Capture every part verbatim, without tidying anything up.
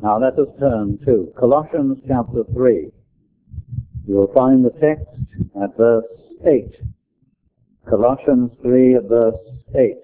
Now let us turn to Colossians chapter three. You'll find the text at verse eight. Colossians three at verse eight.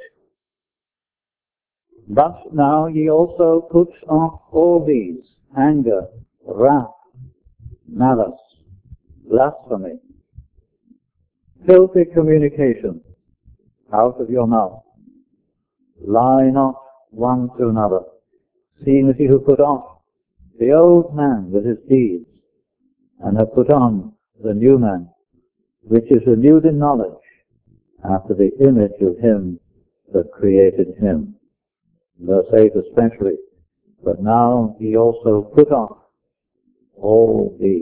But now ye also put off all these, anger, wrath, malice, blasphemy, filthy communication out of your mouth. Lie not one to another, seeing that ye have put off the old man with his deeds, and have put on the new man, which is renewed in knowledge, after the image of him that created him. Verse eight especially, but now ye also put off all these.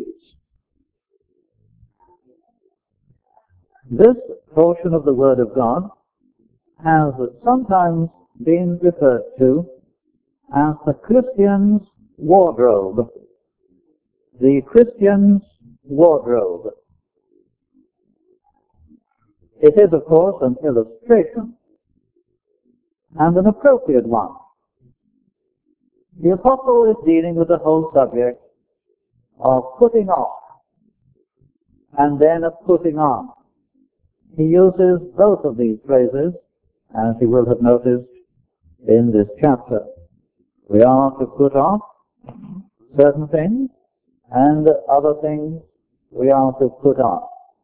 This portion of the Word of God has sometimes been referred to as the Christian's wardrobe. The Christian's wardrobe. It is, of course, an illustration, and an appropriate one. The Apostle is dealing with the whole subject of putting off and then of putting on. He uses both of these phrases, as you will have noticed in this chapter. We are to put off certain things, and other things we are to put on.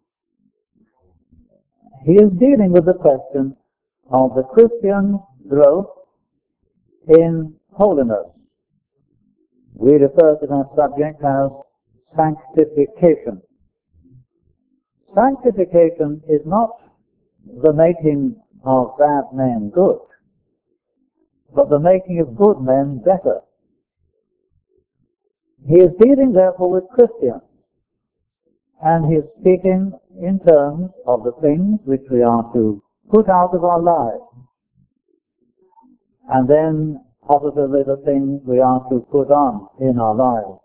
He is dealing with the question of the Christian growth in holiness. We refer to that subject as sanctification. Sanctification is not the making of bad men good, but the making of good men better. He is dealing therefore with Christians, and he is speaking in terms of the things which we are to put out of our lives, and then positively the things we are to put on in our lives.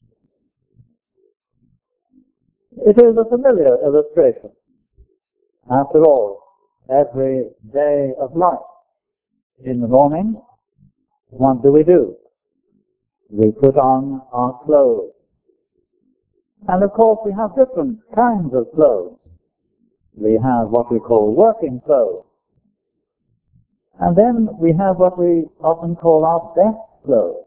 It is a familiar illustration. After all, every day of life, in the morning, what do we do? We put on our clothes. And of course we have different kinds of clothes. We have what we call working clothes. And then we have what we often call our best clothes.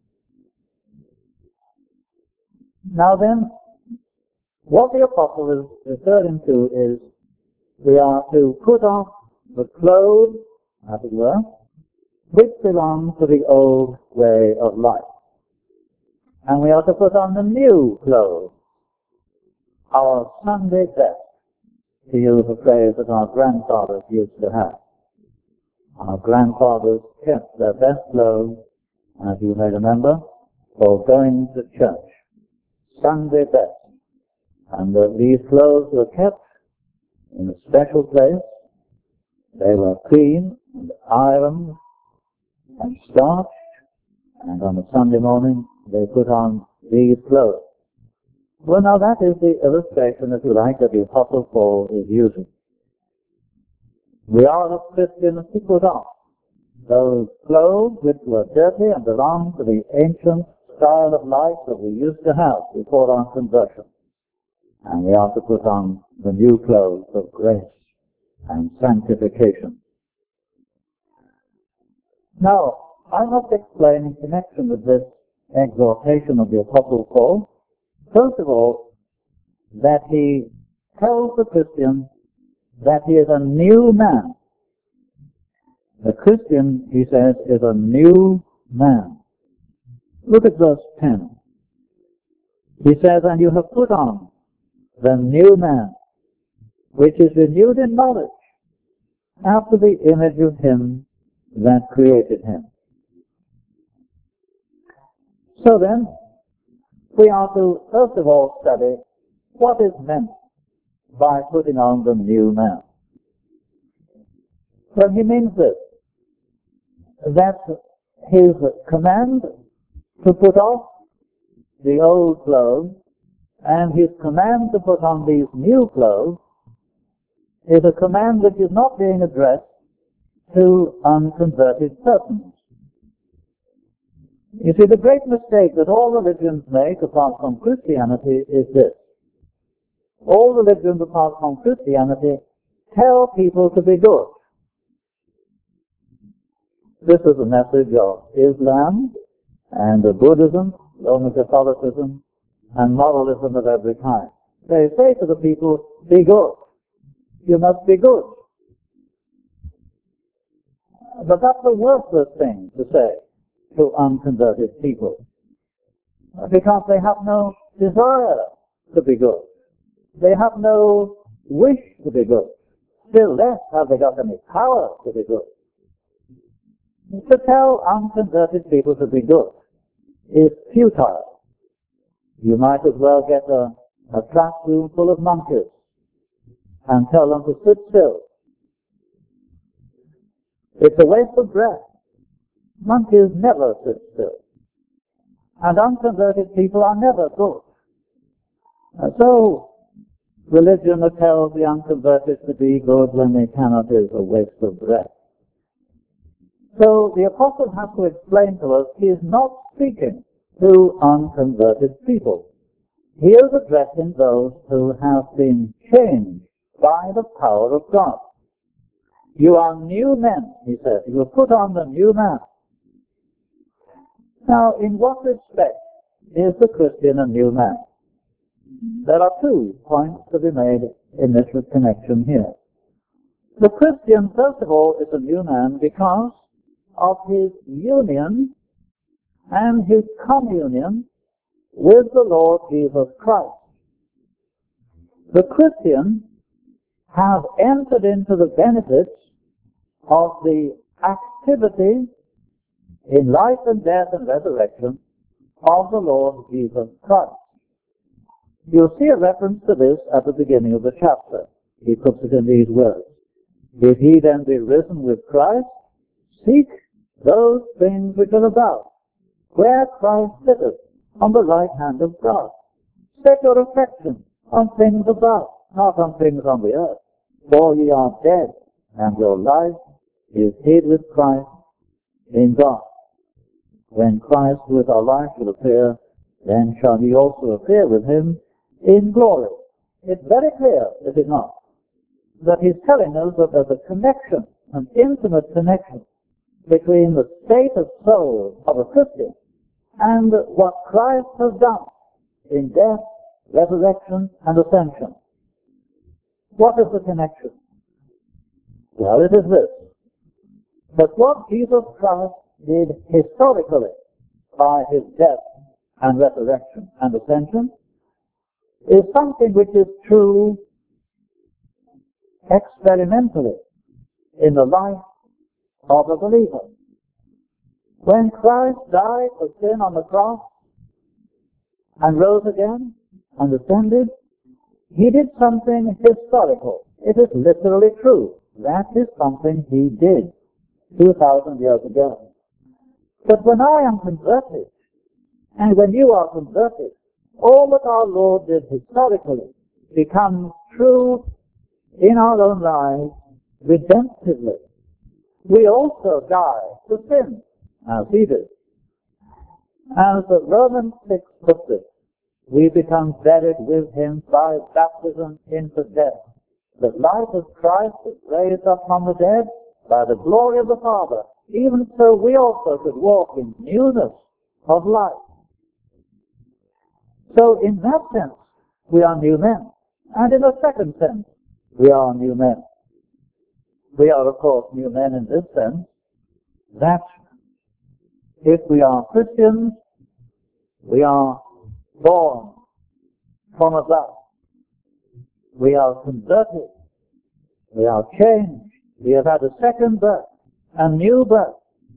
Now then, what the Apostle is referring to is we are to put off the clothes, as it were, which belong to the old way of life. And we are to put on the new clothes, our Sunday best, to use a phrase that our grandfathers used to have. Our grandfathers kept their best clothes, as you may remember, for going to church. Sunday best. And uh, these clothes were kept in a special place. They were clean and ironed and starched, and on a Sunday morning they put on these clothes. Well, now that is the illustration, if you like, that the Apostle Paul is using. We are as Christians to put off those clothes which were dirty and belonged to the ancient style of life that we used to have before our conversion. And we are to put on the new clothes of grace and sanctification. Now, I must explain in connection with this exhortation of the Apostle Paul, first of all, that he tells the Christian that he is a new man. The Christian, he says, is a new man. Look at verse ten. He says, and you have put on the new man, which is renewed in knowledge, after the image of him that created him. So then, we are to first of all study what is meant by putting on the new man. Well, he means this, that his command to put off the old clothes and his command to put on these new clothes is a command which is not being addressed to unconverted persons. You see, the great mistake that all religions make apart from Christianity is this. All religions apart from Christianity tell people to be good. This is the message of Islam and of Buddhism, Roman Catholicism, and moralism of every kind. They say to the people, be good. You must be good. But that's a worthless thing to say to unconverted people, because they have no desire to be good. They have no wish to be good. Still less have they got any power to be good. To tell unconverted people to be good is futile. You might as well get a, a classroom full of monkeys and tell them to sit still. It's a waste of breath. Monkeys never sit still. And unconverted people are never good. And so, religion that tells the unconverted to be good when they cannot is a waste of breath. So the apostle has to explain to us he is not speaking to unconverted people. He is addressing those who have been changed by the power of God. You are new men, he says. You have put on the new man. Now, in what respect is the Christian a new man? There are two points to be made in this connection here. The Christian, first of all, is a new man because of his union and his communion with the Lord Jesus Christ. The Christian has entered into the benefits of the activity in life and death and resurrection of the Lord Jesus Christ. You'll see a reference to this at the beginning of the chapter. He puts it in these words. If ye then be risen with Christ, seek those things which are above, where Christ sitteth on the right hand of God. Set your affection on things above, not on things on the earth. For ye are dead, and your life is hid with Christ in God. When Christ, who is our life, shall appear, then shall ye also appear with him in glory. It's very clear, is it not, that he's telling us that there's a connection, an intimate connection, between the state of soul of a Christian and what Christ has done in death, resurrection, and ascension. What is the connection? Well, it is this. But what Jesus Christ did historically by his death and resurrection and ascension is something which is true experimentally in the life of a believer. When Christ died for sin on the cross and rose again and ascended, he did something historical. It is literally true. That is something he did two thousand years ago. But when I am converted, and when you are converted, all that our Lord did historically becomes true in our own lives redemptively. We also die to sin, as he did. As Romans six puts it, we become buried with him by baptism into death. The life of Christ is raised up from the dead by the glory of the Father. Even so, we also should walk in newness of life. So, in that sense, we are new men. And in a second sense, we are new men. We are, of course, new men in this sense, that if we are Christians, we are born from above. We are converted. We are changed. We have had a second birth, a new birth.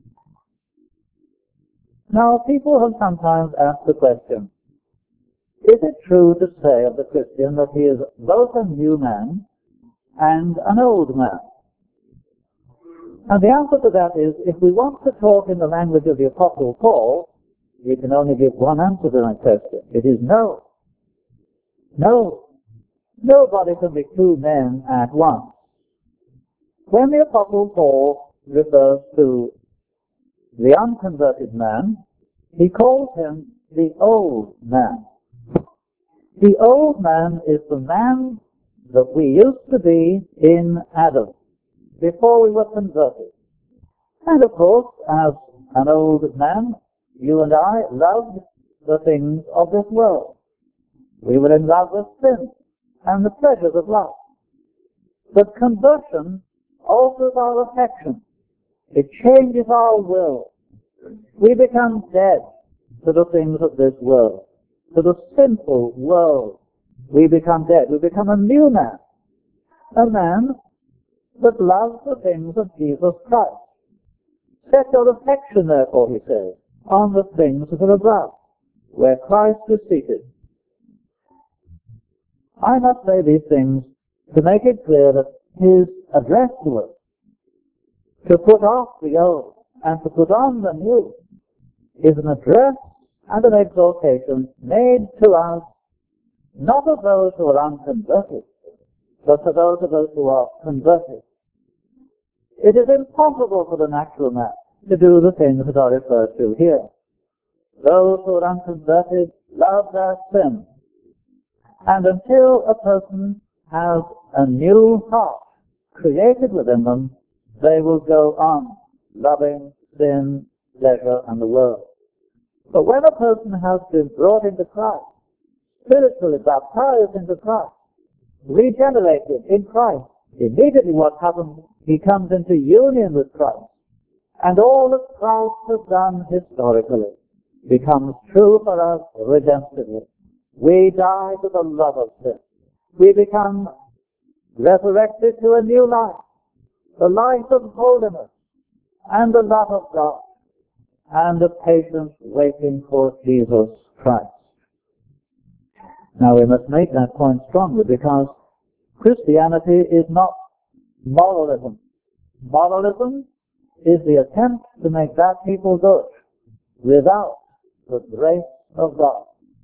Now, people have sometimes asked the question, is it true to say of the Christian that he is both a new man and an old man? And the answer to that is, if we want to talk in the language of the Apostle Paul, we can only give one answer to that question. It is no. No. Nobody can be two men at once. When the Apostle Paul refers to the unconverted man, He calls him the old man. The old man is the man that we used to be in Adam, before we were converted. And of course, as an old man, you and I loved the things of this world. We were in love with sin and the pleasures of life. But conversion alters our affection. It changes our will. We become dead to the things of this world, to the sinful world. We become dead. We become a new man, a man that loves the things of Jesus Christ. Set your affection, therefore, he says, on the things that are above, where Christ is seated. I must say these things to make it clear that his address to us, to put off the old and to put on the new, is an address and an exhortation made to us, not of those who are unconverted, but to those of us who are converted. It is impossible for the natural man to do the things that are referred to here. Those who are unconverted love their sin. And until a person has a new heart created within them, they will go on loving sin, pleasure, and the world. But when a person has been brought into Christ, spiritually baptized into Christ, regenerated in Christ, immediately what happens, he comes into union with Christ. And all that Christ has done historically becomes true for us redemptively. We die to the love of sin. We become resurrected to a new life, the life of holiness and the love of God and the patience waiting for Jesus Christ. Now we must make that point strongly, because Christianity is not moralism. Moralism is the attempt to make that people good without the grace of God.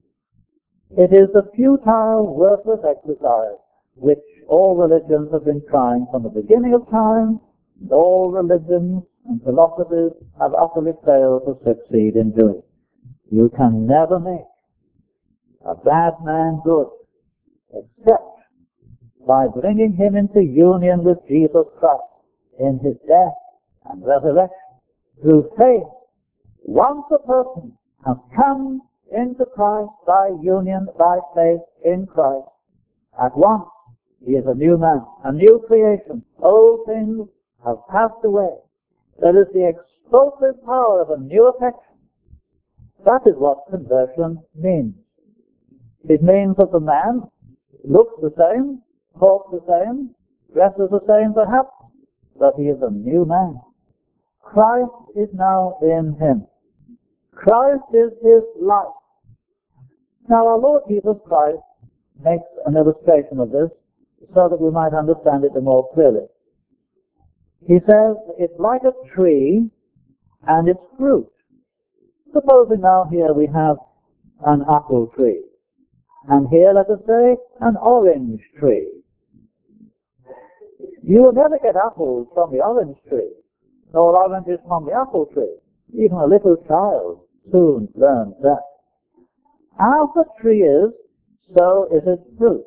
It is the futile, worthless exercise which all religions have been trying from the beginning of time, and all religions and philosophies have utterly failed to succeed in doing. You can never make a bad man good except by bringing him into union with Jesus Christ in his death and resurrection through faith. Once a person has come into Christ by union, by faith in Christ, at once he is a new man, a new creation. Old things have passed away. There is the explosive power of a new affection. That is what conversion means. It means that the man looks the same, talks the same, dresses the same perhaps, but he is a new man. Christ is now in him. Christ is his life. Now our Lord Jesus Christ makes an illustration of this so that we might understand it the more clearly. He says it's like a tree and its fruit. Supposing now here we have an apple tree, and here, let us say, an orange tree. You will never get apples from the orange tree, nor oranges from the apple tree. Even a little child soon learns that. As the tree is, so is its fruit.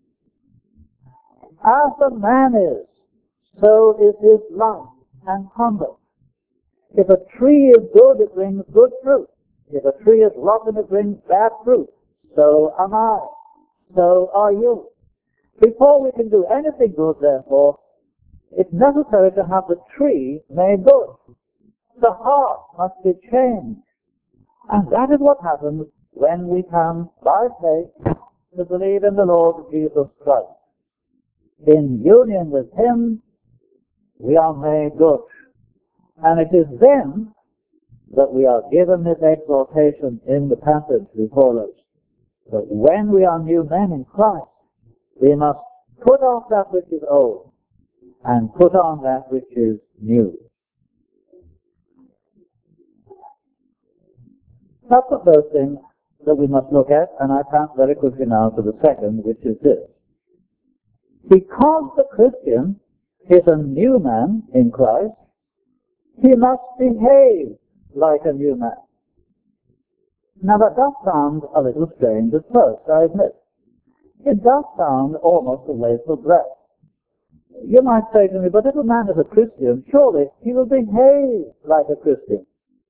As the man is, so is his life and conduct. If a tree is good, it brings good fruit. If a tree is rotten, it brings bad fruit. So am I. So are you. Before we can do anything good, therefore, it's necessary to have the tree made good. The heart must be changed. And that is what happens when we come by faith to believe in the Lord Jesus Christ. In union with him, we are made good. And it is then that we are given this exhortation in the passage before us, that when we are new men in Christ, we must put off that which is old and put on that which is new. That's the first thing that we must look at, and I pass very quickly now to the second, which is this. Because the Christian is a new man in Christ, he must behave like a new man. Now that does sound a little strange at first, I admit. It does sound almost a waste of breath. You might say to me, but if a man is a Christian, surely he will behave like a Christian.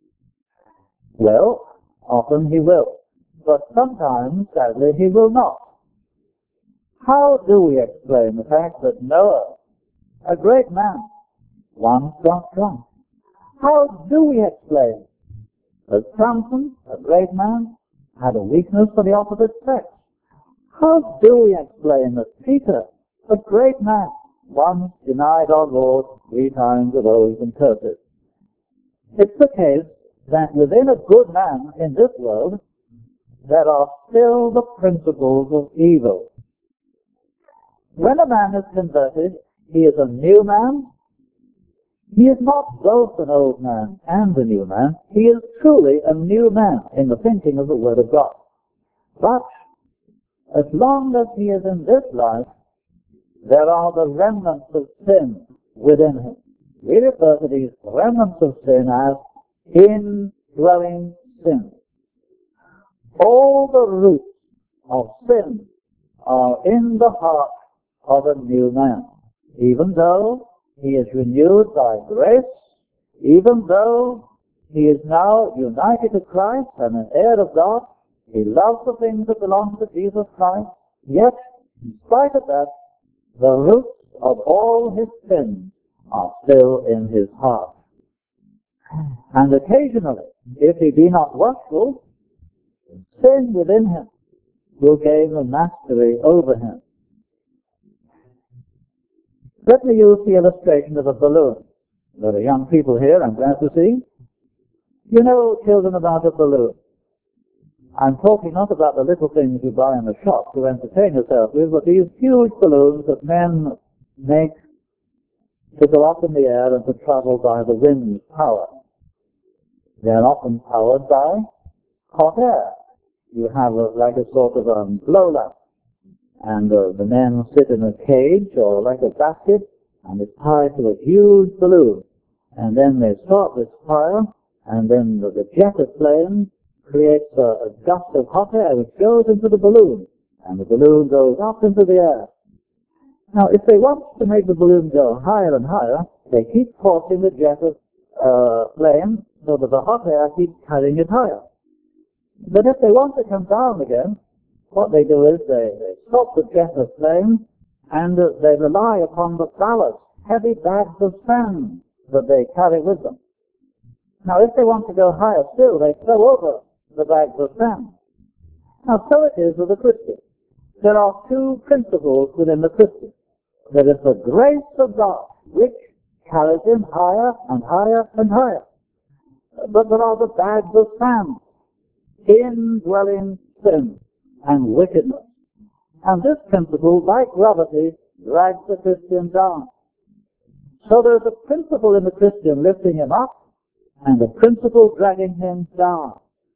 Well, often he will, but sometimes, sadly, he will not. How do we explain the fact that Noah, a great man, once got drunk? How do we explain that Samson, a great man, had a weakness for the opposite sex? How do we explain that Peter, a great man, once denied our Lord three times with oaths and curses? It's the case that within a good man in this world, there are still the principles of evil. When a man is converted, he is a new man. He is not both an old man and a new man. He is truly a new man in the thinking of the Word of God. But as long as he is in this life, there are the remnants of sin within him. We refer to these remnants of sin as indwelling sin. All the roots of sin are in the heart of a new man. Even though he is renewed by grace, even though he is now united to Christ and an heir of God, he loves the things that belong to Jesus Christ, yet, in spite of that, the roots of all his sins are still in his heart. And occasionally, if he be not watchful, sin within him will gain the mastery over him. Let me use the illustration of a balloon. There are young people here, I'm glad to see. You know, children, about a balloon. I'm talking not about the little things you buy in the shop to entertain yourself with, but these huge balloons that men make to go up in the air and to travel by the wind's power. They are often powered by hot air. You have a, like a sort of a blow lamp, and uh, the men sit in a cage or like a basket, and it's tied to a huge balloon. And then they start this fire, and then the, the jet of flame creates a, a gust of hot air which goes into the balloon, and the balloon goes up into the air. Now, if they want to make the balloon go higher and higher, they keep forcing the jet of uh, flame so that the hot air keeps carrying it higher. But if they want to come down again, what they do is they, they stop the jet of flame, and uh, they rely upon the ballast, heavy bags of sand that they carry with them. Now, if they want to go higher still, they throw over the bags of sand. Now, so it is with the Christian. There are two principles within the Christian. There is the grace of God, which carries him higher and higher and higher. But there are the bags of sand, indwelling sin and wickedness. And this principle, like gravity, drags the Christian down. So there is a principle in the Christian lifting him up, and a principle dragging him down.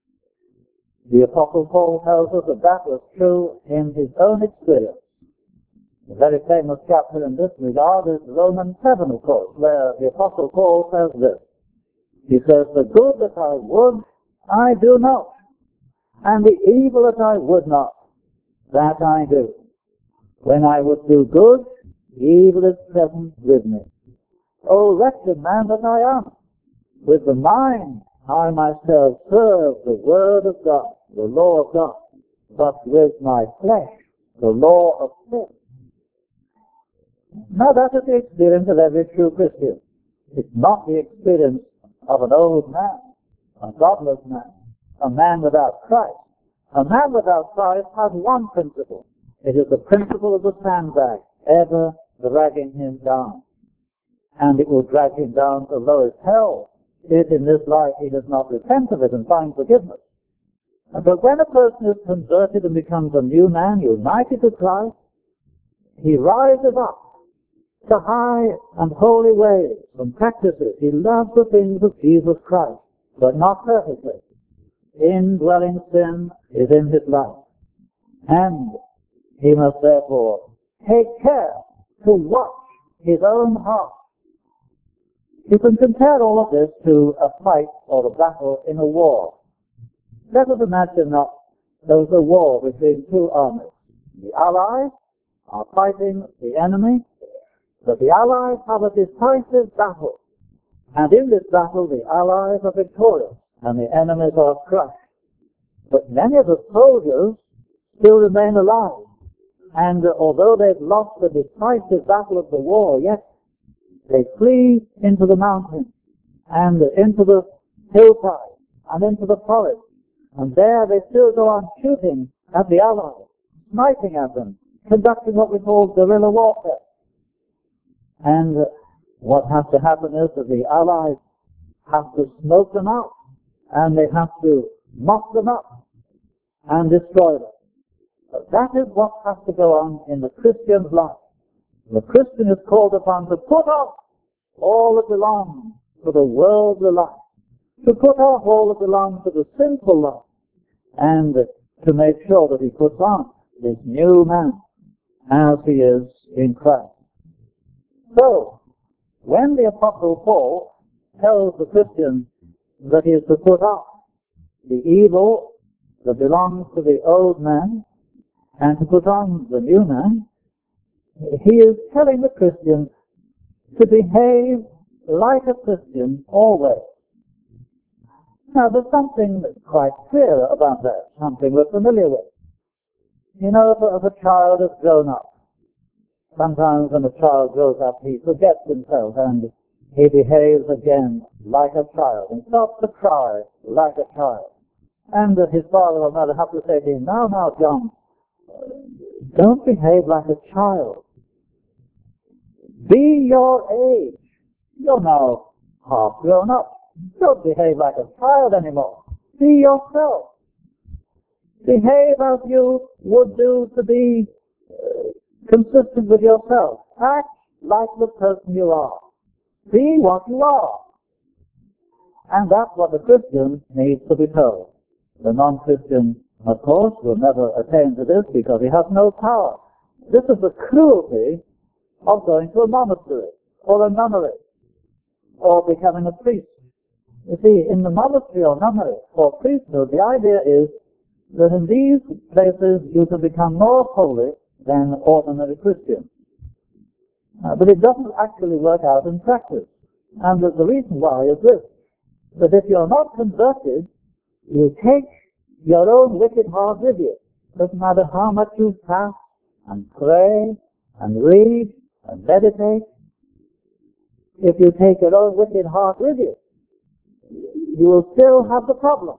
The Apostle Paul tells us that that was true in his own experience. The very famous chapter in this regard is Romans seven, of course, where the Apostle Paul says this. He says, "The good that I would, I do not, and the evil that I would not, that I do. When I would do good, evil is present with me. O wretched man that I am! With the mind I myself serve the word of God, the law of God, but with my flesh, the law of sin." Now that is the experience of every true Christian. It's not the experience of an old man, a godless man, a man without Christ. A man without Christ has one principle. It is the principle of the sandbag, ever dragging him down. And it will drag him down to lowest hell if in this life he does not repent of it and find forgiveness. But when a person is converted and becomes a new man, united to Christ, he rises up to high and holy ways and practices. He loves the things of Jesus Christ, but not perfectly. Indwelling sin is in his life. And he must therefore take care to watch his own heart. You can compare all of this to a fight or a battle in a war. Let us imagine that there is a war between two armies. The Allies are fighting the enemy, but the Allies have a decisive battle. And in this battle, the Allies are victorious, and the enemies are crushed. But many of the soldiers still remain alive. And uh, although they've lost the decisive battle of the war, yet they flee into the mountains, and uh, into the hillside, and into the forest. And there they still go on shooting at the Allies, sniping at them, conducting what we call guerrilla warfare. And uh, what has to happen is that the Allies have to smoke them out, and they have to mop them up and destroy them. But that is what has to go on in the Christian's life. The Christian is called upon to put off all that belongs to the worldly life, to put off all that belongs to the sinful life, and to make sure that he puts on this new man as he is in Christ. So, when the Apostle Paul tells the Christian that he is to put off the evil that belongs to the old man and to put on the new man, he is telling the Christian to behave like a Christian always. Now, there's something that's quite clear about that, something we're familiar with. You know, if a child has grown up, sometimes when a child grows up, he forgets himself and he behaves again like a child and starts to cry like a child. And his father or mother have to say to him, now, now, John, don't behave like a child. Be your age. You're now half grown up. Don't behave like a child anymore. Be yourself. Behave as you would do to be uh, consistent with yourself. Act like the person you are. Be what you are. And that's what the Christian needs to be told. The non-Christian, of course, will never attain to this because he has no power. This is the cruelty of going to a monastery or a nunnery or becoming a priest. You see, in the monastery or nunnery or priesthood, the idea is that in these places you can become more holy than ordinary Christians. Uh, but it doesn't actually work out in practice. And the, the reason why is this, that if you're not converted, you take your own wicked heart with you. Doesn't matter how much you fast and pray and read and meditate. If you take your own wicked heart with you, you will still have the problem.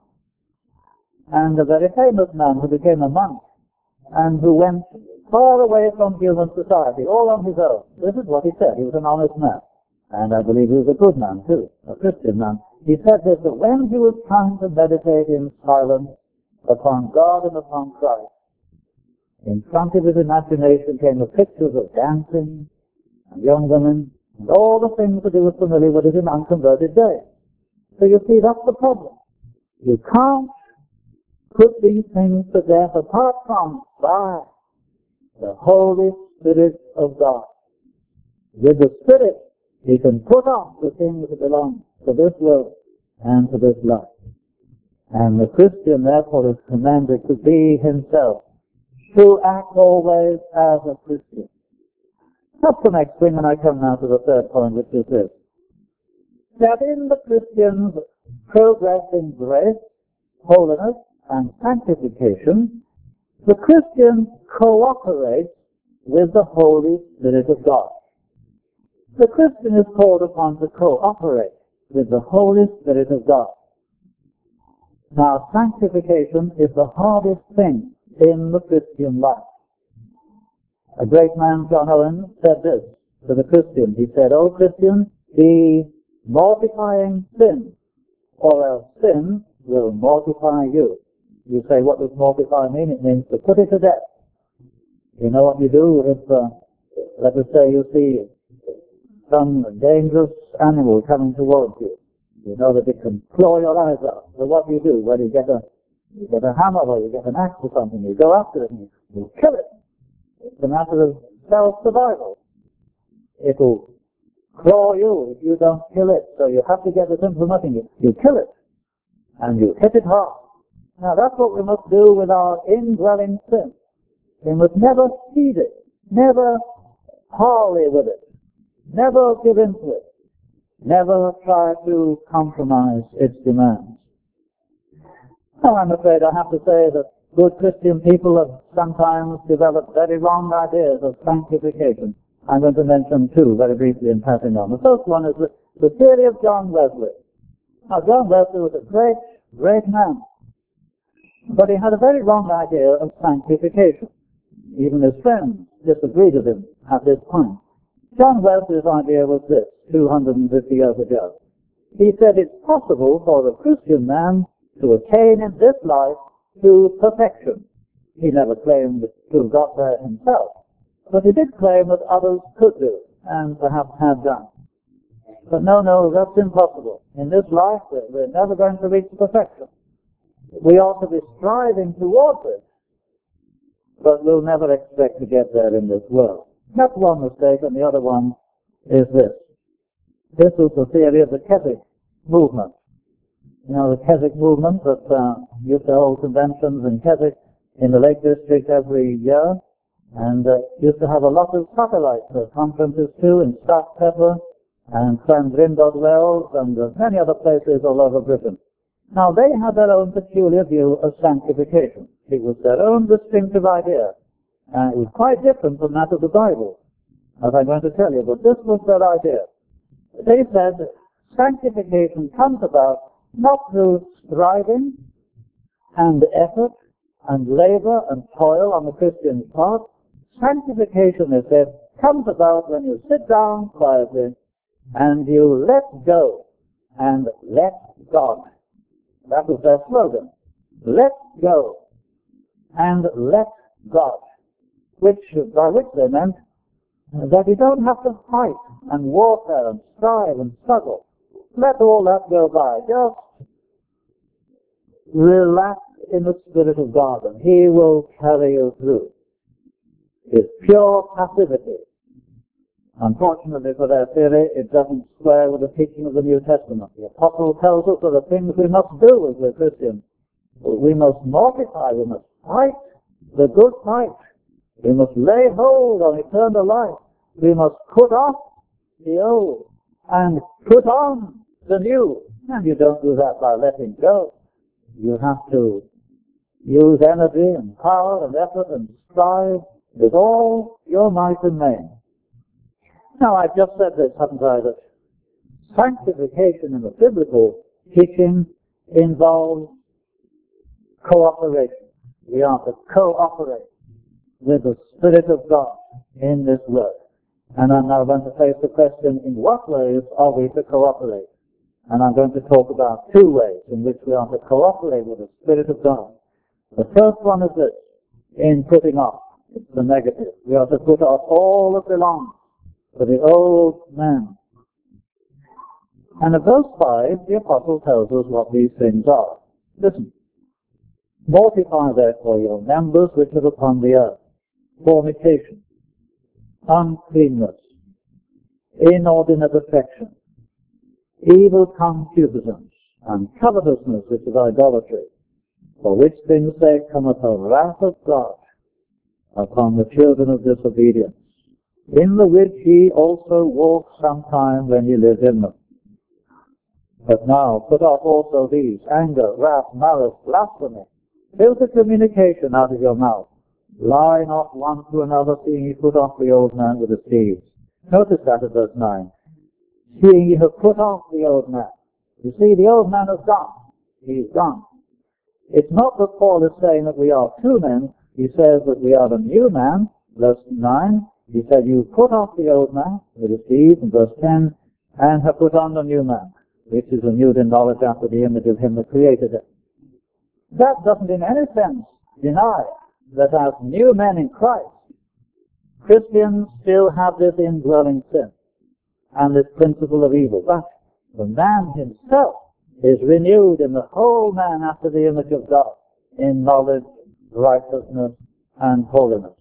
And a very famous man who became a monk and who went far away from human society, all on his own. This is what he said. He was an honest man. And I believe he was a good man too, a Christian man. He said this, that when he was trying to meditate in silence upon God and upon Christ, in front of his imagination came the pictures of dancing and young women and all the things that he was familiar with in unconverted days. So you see, that's the problem. You can't put these things to death apart from by the Holy Spirit of God. With the Spirit, he can put off the things that belong to this world and to this life. And the Christian, therefore, is commanded to be himself, to act always as a Christian. That's the next thing, and I come now to the third point, which is this. That in the Christian's progress in grace, holiness, and sanctification, the Christian cooperates with the Holy Spirit of God. The Christian is called upon to cooperate with the Holy Spirit of God. Now, sanctification is the hardest thing in the Christian life. A great man, John Owen, said this to the Christian. He said, "O Christian, be mortifying sin, or else sin will mortify you." You say, what does mortify mean? It means to put it to death. You know what you do if, uh, let us say, you see some dangerous animal coming towards you. You know that it can claw your eyes out. So what do you do? Well, you get a, you get a hammer or you get an axe or something. You go after it and you, you kill it. It's a matter of self-survival. It'll claw you if you don't kill it. So you have to get it into nothing. You, you kill it. And you hit it hard. Now that's what we must do with our indwelling sin. We must never feed it, never parley with it, never give in to it, never try to compromise its demands. Now I'm afraid I have to say that good Christian people have sometimes developed very wrong ideas of sanctification. I'm going to mention two very briefly in passing on. The first one is the, the theory of John Wesley. Now John Wesley was a great, great man, but he had a very wrong idea of sanctification. Even his friends disagreed with him at this point. John Wesley's idea was this, two hundred fifty years ago. He said it's possible for a Christian man to attain in this life to perfection. He never claimed to have got there himself, but he did claim that others could do it, and perhaps had done. But no, no, that's impossible. In this life, we're, we're never going to reach perfection. We ought to be striving towards it, but we'll never expect to get there in this world. That's one mistake, and the other one is this. This was the theory of the Keswick movement. You know, the Keswick movement that uh, used to hold conventions in Keswick in the Lake District every year, and uh, used to have a lot of satellite uh, conferences too in Staff Pepper and Clandrindod Wells and uh, many other places all over Britain. Now, they had their own peculiar view of sanctification. It was their own distinctive idea, and it was quite different from that of the Bible, as I'm going to tell you, but this was their idea. They said sanctification comes about not through striving and effort and labor and toil on the Christian's part. Sanctification, they said, comes about when you sit down quietly and you let go and let God. That was their slogan. Let go and let God. Which, by which they meant that you don't have to fight and warfare and strive and struggle. Let all that go by. Just relax in the Spirit of God and He will carry you through. It's pure passivity. Unfortunately for their theory, it doesn't square with the teaching of the New Testament. The Apostle tells us there are things we must do as we're Christians. We must mortify, we must fight the good fight. We must lay hold on eternal life. We must put off the old and put on the new. And you don't do that by letting go. You have to use energy and power and effort and strive with all your might and main. Now, I've just said this, haven't I, that sanctification in the biblical teaching involves cooperation. We are to cooperate with the Spirit of God in this work. And I'm now going to face the question, in what ways are we to cooperate? And I'm going to talk about two ways in which we are to cooperate with the Spirit of God. The first one is this, in putting off. It's the negative. We are to put off all that belongs to the old man. And in verse five, the Apostle tells us what these things are. Listen. Mortify therefore your members which are upon the earth. Fornication, uncleanness, inordinate affection, evil concupiscence, and covetousness, which is idolatry, for which things sake cometh the wrath of God upon the children of disobedience, in the which ye also walked sometime when ye lived in them. But now put off also these, anger, wrath, malice, blasphemy, filthy communication out of your mouth. Lie not one to another, seeing ye put off the old man with his deeds. Notice that at verse nine. Seeing ye have put off the old man. You see, the old man is gone. He's gone. It's not that Paul is saying that we are two men. He says that we are a new man. Verse nine, he said, you put off the old man with his deeds, in verse ten, and have put on the new man, which is renewed in knowledge after the image of him that created it. That doesn't in any sense deny that as new men in Christ, Christians still have this indwelling sin and this principle of evil. But the man himself is renewed in the whole man after the image of God in knowledge, righteousness, and holiness.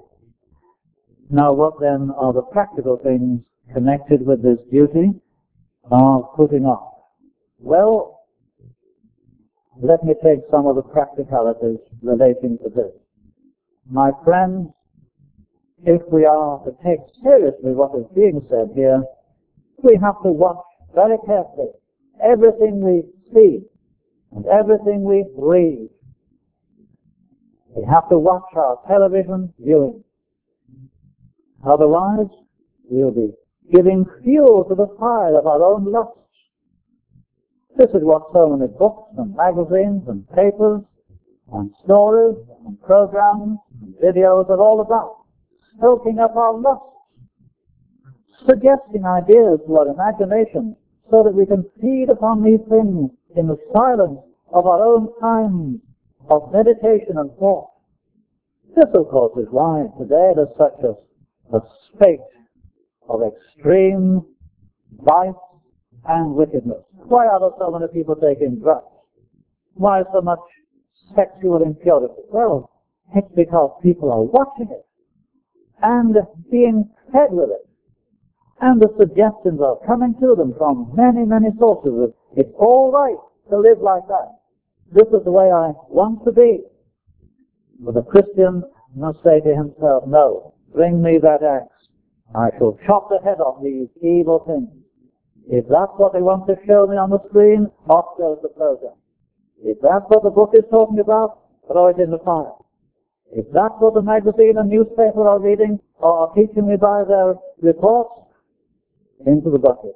Now, what then are the practical things connected with this duty of putting off? Well, let me take some of the practicalities relating to this. My friends, if we are to take seriously what is being said here, we have to watch very carefully everything we see and everything we read. We have to watch our television viewing. Otherwise, we'll be giving fuel to the fire of our own lusts. This is what so many books and magazines and papers and stories and programs and videos are all about. Stoking up our lusts, suggesting ideas to our imagination so that we can feed upon these things in the silence of our own times of meditation and thought. This, of course, is why today there's such a, a spate of extreme vice and wickedness. Why are there so many people taking drugs? Why so much sexual impurity? Well, it's because people are watching it and being fed with it. And the suggestions are coming to them from many, many sources. It's all right to live like that. This is the way I want to be. But the Christian must say to himself, no, bring me that axe. I shall chop the head off these evil things. If that's what they want to show me on the screen, off goes the program. If that's what the book is talking about, throw it in the fire. If that's what the magazine and newspaper are reading or are teaching me by their reports, into the bucket.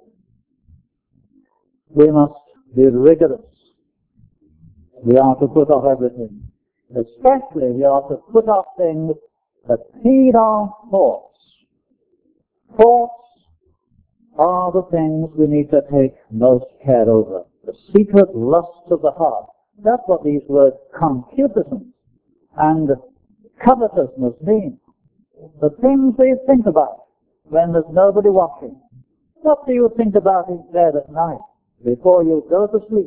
We must be rigorous. We are to put off everything. Especially we are to put off things that feed our thoughts. Thoughts are the things we need to take most care over. The secret lusts of the heart. That's what these words concupiscence and covetousness mean. The things we think about when there's nobody watching. What do you think about in bed at night before you go to sleep?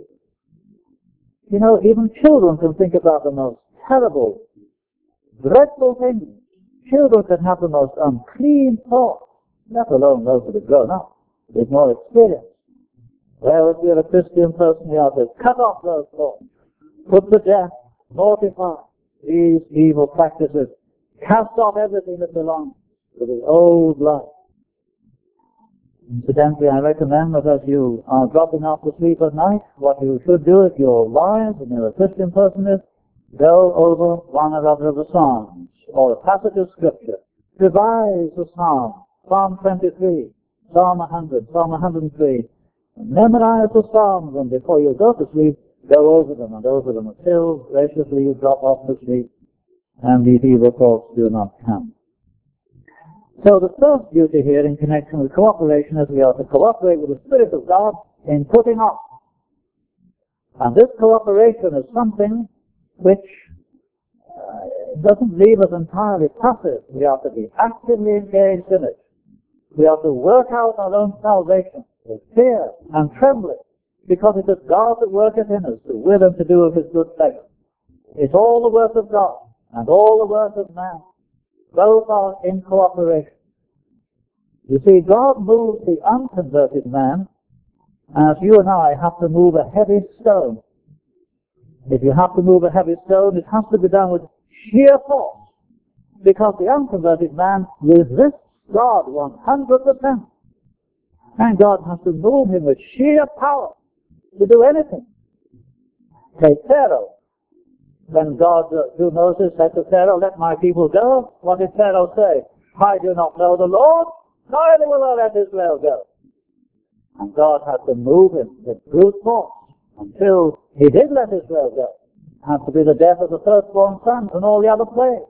You know, even children can think about the most terrible, dreadful things. Children can have the most unclean thoughts, let alone those that have grown up with more experience. Whereas we are a Christian person, we are to cut off those thoughts, put to death, mortify these evil practices, cast off everything that belongs to the old life. Incidentally, I recommend that as you are dropping off to sleep at night, what you should do if you're wise and you're a Christian person is go over one or other of the Psalms or a passage of Scripture. Revise the Psalm, Psalm twenty-three, Psalm one hundred, Psalm one hundred three. Memorize the Psalms, and before you go to sleep, go over them and over them until graciously you drop off to sleep and these evil thoughts do not come. So the first duty here in connection with cooperation is we are to cooperate with the Spirit of God in putting off. And this cooperation is something which uh, doesn't leave us entirely passive. We are to be actively engaged in it. We are to work out our own salvation with fear and trembling, because it is God that worketh in us to will and to do of his good pleasure. It's all the work of God and all the work of man. Both are in cooperation. You see, God moves the unconverted man as you and I have to move a heavy stone. If you have to move a heavy stone, it has to be done with sheer force, because the unconverted man resists God one hundred percent. And God has to move him with sheer power to do anything. Take Pharaoh. When God, uh, through Moses, said to Pharaoh, let my people go, what did Pharaoh say? I do not know the Lord, neither will I let Israel go. And God had to move him with brute force until he did let Israel go. It had to be the death of the firstborn sons and all the other plagues.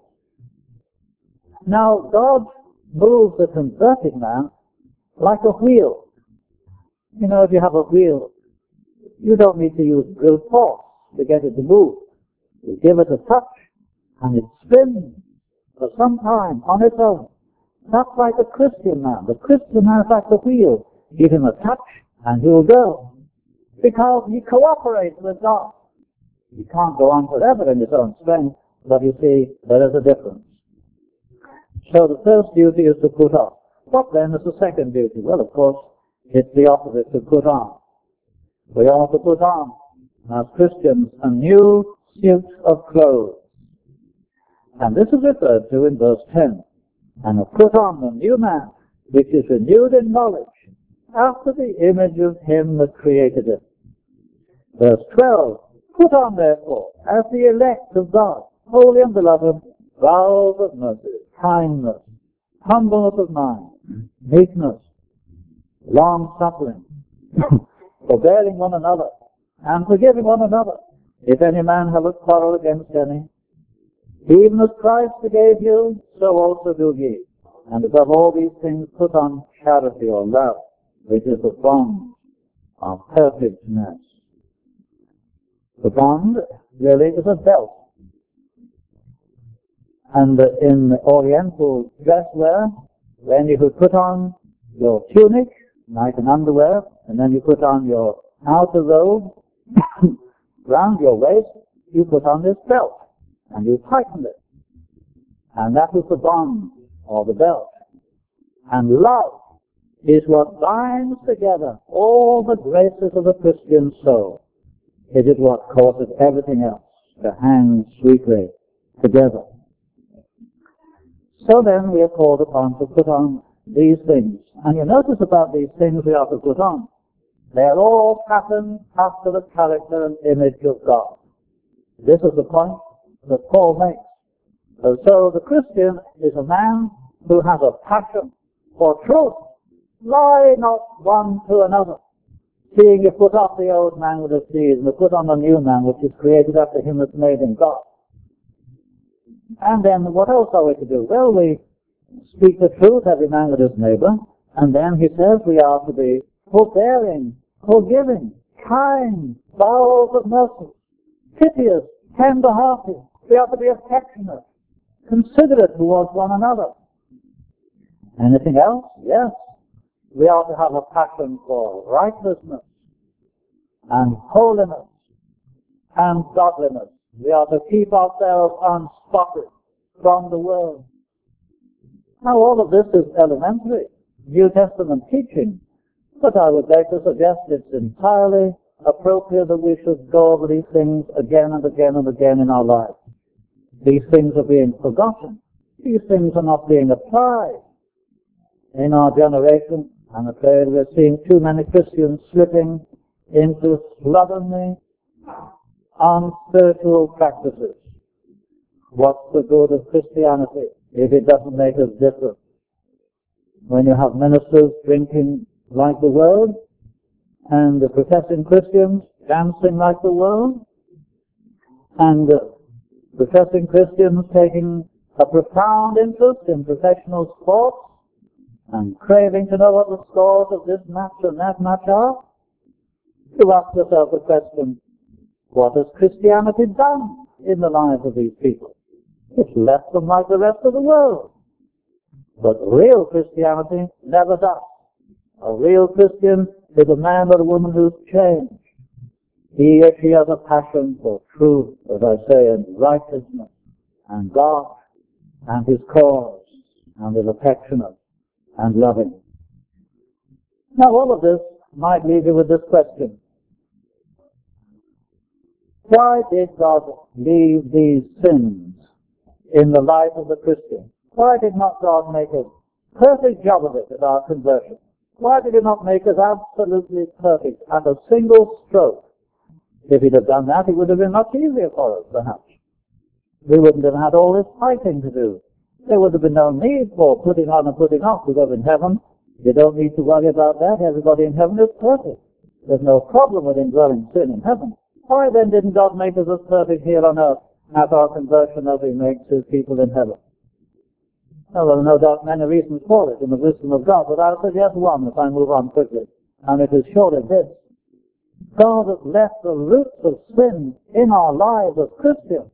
Now, God moves the converted man like a wheel. You know, if you have a wheel, you don't need to use brute force to get it to move. You give it a touch, and it spins for some time on its own. That's like a Christian man. The Christian man is like the wheel. Give him a touch, and he'll go. Because he cooperates with God. He can't go on forever in his own strength, but you see, there is a difference. So the first duty is to put off. What then is the second duty? Well, of course, it's the opposite, to put on. We are to put on as Christians, a new suit of clothes. And this is referred to in verse ten. And have put on the new man, which is renewed in knowledge, after the image of him that created him. Verse twelve, put on therefore, as the elect of God, holy and beloved, bowels of mercy, kindness, humbleness of mind, meekness, long-suffering, forbearing one another, and forgiving one another, if any man have a quarrel against any. Even as Christ forgave you, so also do ye. And above all these things put on charity or love, which is the bond of perfectness. The bond really is a belt. And in Oriental dresswear, when you could put on your tunic, like an underwear, and then you put on your outer robe, round your waist, you put on this belt, and you tighten it. And that is the bond, or the belt. And love is what binds together all the graces of the Christian soul. It is what causes everything else to hang sweetly together. So then we are called upon to put on these things. And you notice about these things we are to put on. They are all patterned after the character and image of God. This is the point that Paul makes. And so the Christian is a man who has a passion for truth. Lie not one to another, seeing you put off the old man with his deeds, and you put on the new man which is created after him that's made in God. And then what else are we to do? Well, we speak the truth, every man with his neighbor, and then he says we are to be forbearing, forgiving, kind, bowels of mercy, piteous, tender-hearted. We are to be affectionate, considerate towards one another. Anything else? Yes. We are to have a passion for righteousness and holiness and godliness. We are to keep ourselves unspotted from the world. Now all of this is elementary New Testament teaching, but I would like to suggest it's entirely appropriate that we should go over these things again and again and again in our lives. These things are being forgotten. These things are not being applied. In our generation, I'm afraid we're seeing too many Christians slipping into slovenly, unspiritual practices. What's the good of Christianity if it doesn't make us different? When you have ministers drinking like the world, and the professing Christians dancing like the world, and the professing Christians taking a profound interest in professional sports, and craving to know what the scores of this match and that match are, you ask yourself the question, what has Christianity done in the lives of these people? It's left them like the rest of the world. But real Christianity never does. A real Christian is a man or a woman who's changed. He or she has a passion for truth, as I say, and righteousness, and God, and his cause, and is affectionate and loving. Now all of this might leave you with this question. Why did God leave these sins in the life of the Christian? Why did not God make a perfect job of it at our conversion? Why did he not make us absolutely perfect at a single stroke? If he'd have done that, it would have been much easier for us, perhaps. We wouldn't have had all this fighting to do. There would have been no need for putting on and putting off, because in heaven, you don't need to worry about that. Everybody in heaven is perfect. There's no problem with indwelling sin in heaven. Why then didn't God make us as perfect here on earth at our conversion as he makes his people in heaven? Well, there are no doubt many reasons for it in the wisdom of God, but I'll suggest one if I move on quickly. And it is surely this. God has left the roots of sin in our lives as Christians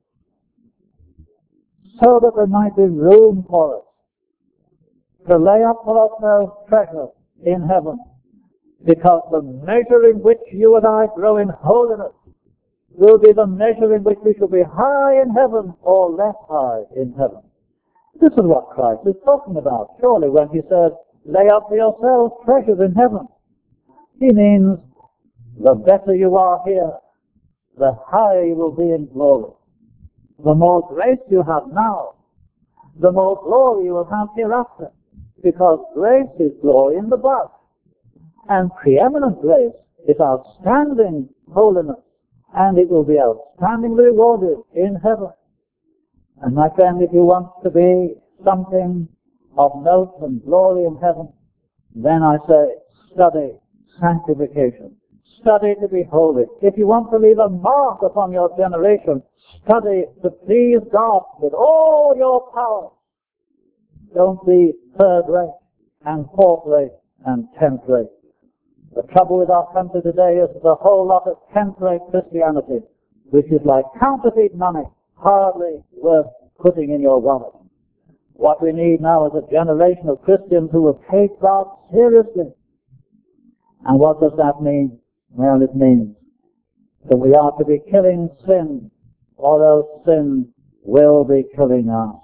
so that there might be room for us to lay up for ourselves treasure in heaven, because the measure in which you and I grow in holiness will be the measure in which we shall be high in heaven or less high in heaven. This is what Christ is talking about, surely, when he says, lay up for yourselves treasures in heaven. He means the better you are here, the higher you will be in glory. The more grace you have now, the more glory you will have hereafter. Because grace is glory in the blood. And preeminent grace is outstanding holiness. And it will be outstandingly rewarded in heaven. And my friend, if you want to be something of note and glory in heaven, then I say, study sanctification. Study to be holy. If you want to leave a mark upon your generation, study to please God with all your power. Don't be third rate and fourth rate and tenth rate. The trouble with our country today is the whole lot of tenth rate Christianity, which is like counterfeit money, hardly worth putting in your wallet. What we need now is a generation of Christians who will take God seriously. And what does that mean? Well, it means that we are to be killing sin, or else sin will be killing us.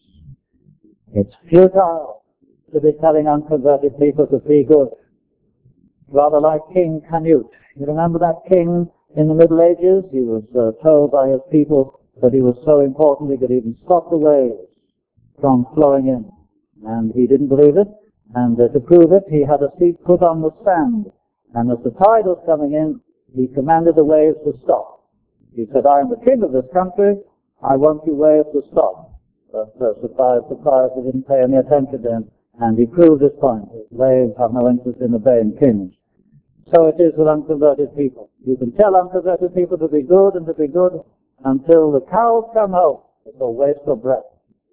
It's futile to be telling unconverted people to be good. Rather like King Canute. You remember that king in the Middle Ages? He was uh, told by his people that he was so important he could even stop the waves from flowing in. And he didn't believe it. And uh, to prove it, he had a seat put on the sand. And as the tide was coming in, he commanded the waves to stop. He said, I am the king of this country. I want you waves to stop. But uh, surprise, surprise, they didn't pay any attention to him. And he proved his point. Waves have no interest in obeying kings. So it is with unconverted people. You can tell unconverted people to be good and to be good until the cows come home. It's a waste of breath.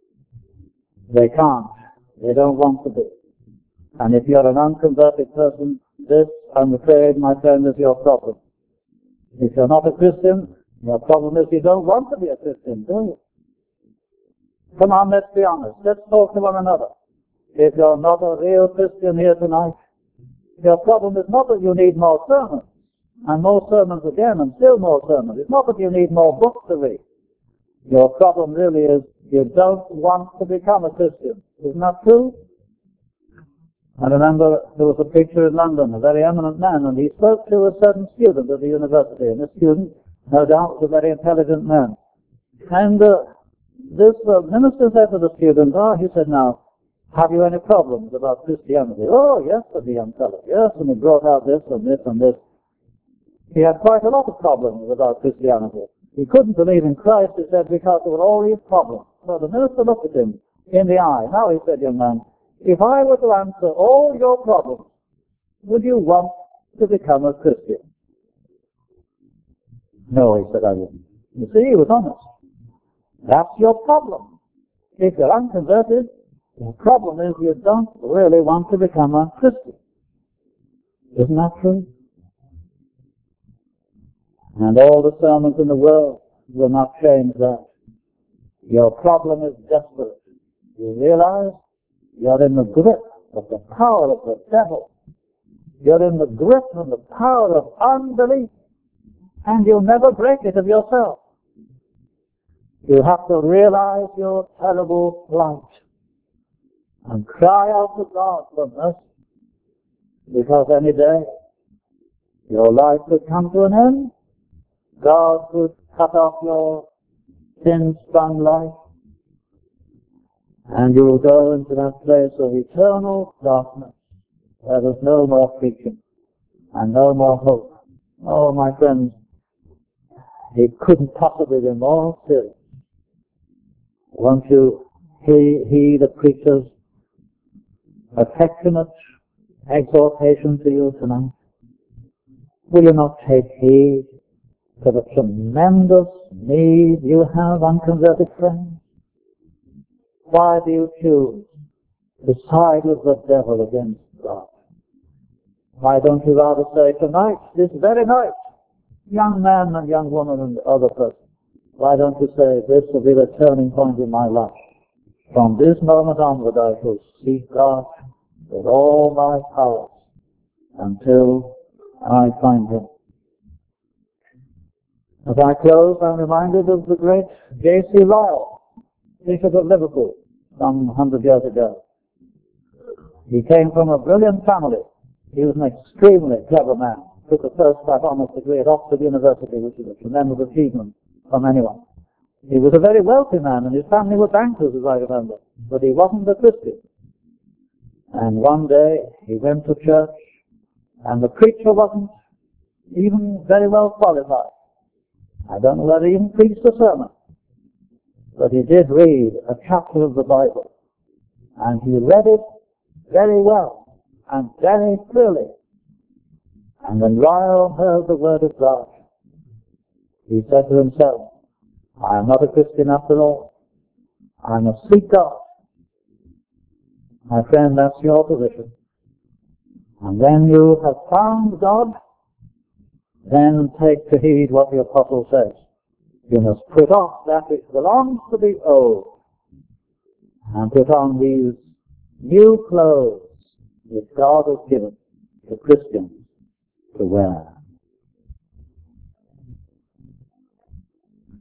They can't. They don't want to be. And if you're an unconverted person, this, I'm afraid, my friend, is your problem. If you're not a Christian, your problem is you don't want to be a Christian, do you? Come on, let's be honest. Let's talk to one another. If you're not a real Christian here tonight, your problem is not that you need more sermons, and more sermons again, and still more sermons. It's not that you need more books to read. Your problem really is you don't want to become a Christian. Isn't that true? I remember there was a preacher in London, a very eminent man, and he spoke to a certain student at the university, and this student, no doubt, was a very intelligent man. And uh, this uh, minister said to the student, oh, he said, now, have you any problems about Christianity? Oh, yes, said the young fellow. Yes, and he brought out this and this and this. He had quite a lot of problems about Christianity. He couldn't believe in Christ, he said, because there were all these problems. So the minister looked at him in the eye. Now, he said, young man, if I were to answer all your problems, would you want to become a Christian? No, he said, I wouldn't. You see, he was honest. That's your problem. If you're unconverted, the problem is you don't really want to become a Christian. Isn't that true? And all the sermons in the world will not change that. Your problem is desperate. You realize you're in the grip of the power of the devil. You're in the grip of the power of unbelief. And you'll never break it of yourself. You have to realize your terrible plight and cry out to God for mercy, because any day your life could come to an end. God could cut off your sin-spun life, and you will go into that place of eternal darkness where there's no more preaching and no more hope. Oh, my friends, it couldn't possibly be more serious. Won't you heed he, the preacher's affectionate exhortation to you tonight? Will you not take heed to the tremendous need you have, unconverted friends? Why do you choose to side with the devil against God? Why don't you rather say tonight, this very night, young man and young woman and other person, why don't you say, this will be the turning point in my life. From this moment onward I shall seek God with all my powers until I find Him. As I close, I'm reminded of the great J C Ryle, Bishop of Liverpool, some hundred years ago. He came from a brilliant family. He was an extremely clever man, took a first-class honours degree at Oxford University, which is a tremendous achievement from anyone. He was a very wealthy man, and his family were bankers, as I remember, but he wasn't a Christian. And one day he went to church, and the preacher wasn't even very well qualified. I don't know whether he even preached a sermon, but he did read a chapter of the Bible, and he read it very well and very clearly. And when Ryle heard the word of God, he said to himself, I am not a Christian after all. I must seek God. My friend, that's your position. And when you have found God, then take to heed what the apostle says. You must put off that which belongs to the old and put on these new clothes which God has given to Christians to wear.